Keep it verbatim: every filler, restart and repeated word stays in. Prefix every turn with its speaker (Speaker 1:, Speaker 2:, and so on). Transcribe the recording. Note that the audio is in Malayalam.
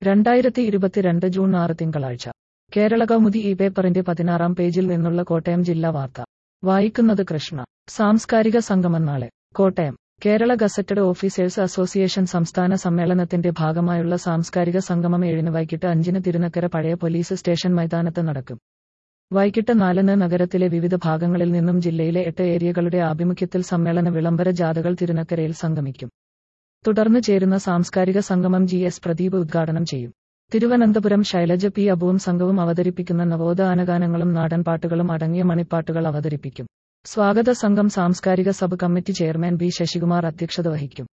Speaker 1: രണ്ടായിരത്തി ഇരുപത്തിരണ്ട് ജൂൺ ആറ് തിങ്കളാഴ്ച കേരള കൗമുദി ഈ പേപ്പറിന്റെ പതിനാറാം പേജിൽ നിന്നുള്ള കോട്ടയം ജില്ലാ വാർത്ത വായിക്കുന്നത് കൃഷ്ണ. സാംസ്കാരിക സംഗമം നാളെ Kottayam. Kerala gazetted officers association സംസ്ഥാന സമ്മേളനത്തിന്റെ ഭാഗമായുള്ള സാംസ്കാരിക സംഗമം ഏഴിന് വൈകിട്ട് അഞ്ചിന് തിരുനക്കര പഴയ പോലീസ് സ്റ്റേഷൻ മൈതാനത്ത് നടക്കും. വൈകിട്ട് നാലിന് നഗരത്തിലെ വിവിധ ഭാഗങ്ങളിൽ നിന്നും ജില്ലയിലെ എട്ട് ഏരിയകളുടെ ആഭിമുഖ്യത്തിൽ സമ്മേളന വിളംബര ജാഥകൾ തിരുനക്കരയിൽ സംഗമിക്കും. തുടർന്ന് ചേരുന്ന സാംസ്കാരിക സംഗമം ജി എസ് പ്രദീപ് ഉദ്ഘാടനം ചെയ്യും. തിരുവനന്തപുരം ശൈലജ പി അബുവും സംഘവും അവതരിപ്പിക്കുന്ന നവോത്ഥാനഗാനങ്ങളും നാടൻപാട്ടുകളും അടങ്ങിയ മണിപ്പാട്ടുകൾ അവതരിപ്പിക്കും. സ്വാഗത സംഘം സാംസ്കാരിക sub committee chairman B Sasikumar അധ്യക്ഷത വഹിക്കും.